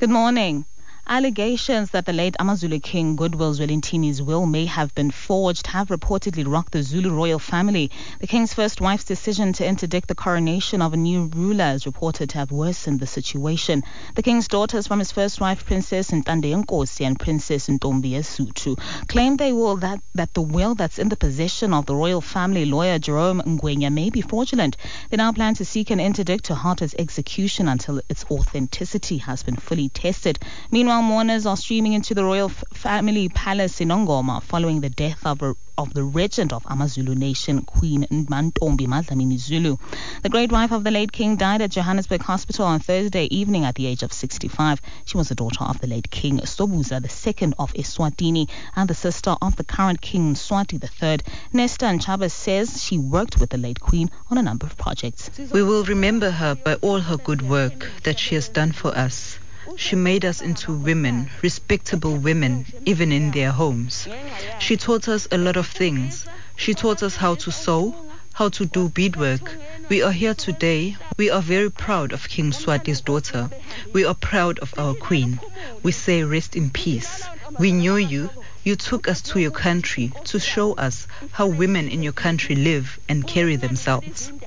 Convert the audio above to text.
Good morning. Allegations that the late AmaZulu king Goodwill Zwelithini's will may have been forged have reportedly rocked the Zulu royal family. The king's first wife's decision to interdict the coronation of a new ruler is reported to have worsened the situation. The king's daughters from his first wife, Princess Ntandeyenkosi and Princess Ntombi Yesuthu, claim that the will that's in the possession of the royal family lawyer Jerome Ngwenya may be fraudulent. They now plan to seek an interdict to halt its execution until its authenticity has been fully tested. Meanwhile, mourners are streaming into the royal family palace in Ngoma following the death of the regent of AmaZulu nation, Queen Ntombi Madlamini Zulu. The great wife of the late king died at Johannesburg Hospital on Thursday evening at the age of 65. She was the daughter of the late king Sobhuza II of Eswatini and the sister of the current king Mswati III. Nesta Nchaba says she worked with the late queen on a number of projects. We will remember her by all her good work that she has done for us. She made us into women, respectable women, even in their homes. She taught us a lot of things. She taught us how to sew, how to do beadwork. We are here today. We are very proud of King Mswati's daughter. We are proud of our queen. We say rest in peace. We knew you. You took us to your country to show us how women in your country live and carry themselves.